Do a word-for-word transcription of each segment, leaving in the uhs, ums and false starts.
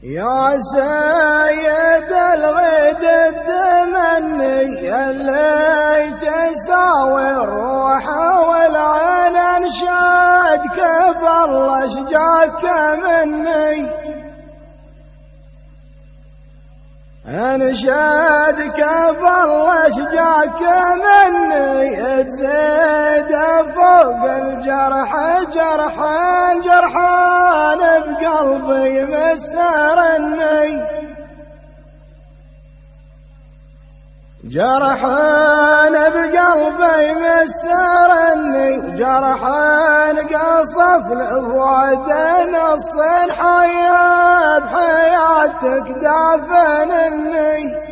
يا سيد الغيد التمني اللي تساوي الروح والعين انشاد كيف الله شجاك مني انشاد كيف الله شجاك مني تزيد فوق الجرح جرحان جرحان بقلبي مسرني جرحان بقلبي مسرني جرحان قصف الابواد نص الحياة بحياتك دافنني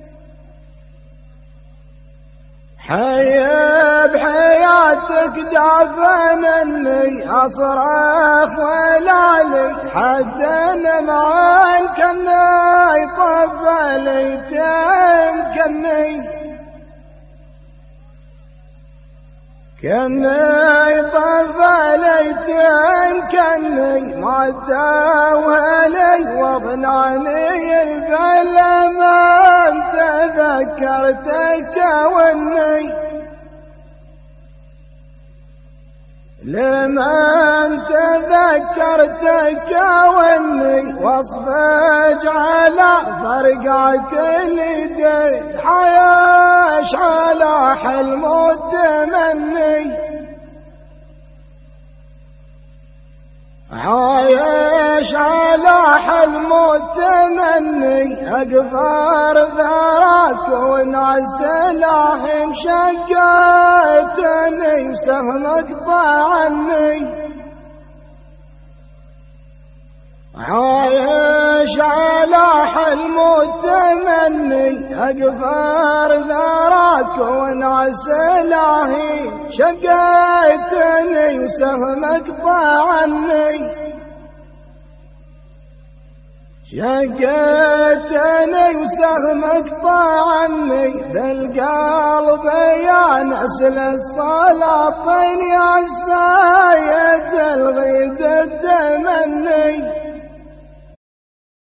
حيا بحياتك دافنني اصرخ ولالي حد معان كني طفلي تمكني كني طفلي تمكني ما توهلي وضنعني الفلا ما تذكرتك وني لمن تذكرتك وني واصفج على فرقعك اليدين حياش على حلم التمني عايش على حلم التمني اقفر ذراك ونعس لاهم شقيتني سهمك طعني عايش على حلم التمني اقفر ذراك ونعس لاهم شقيتني سهمك طعني شقيتني وسهمك طعني بالقلب يا نسل السلاطين يا سيد الغيد التمني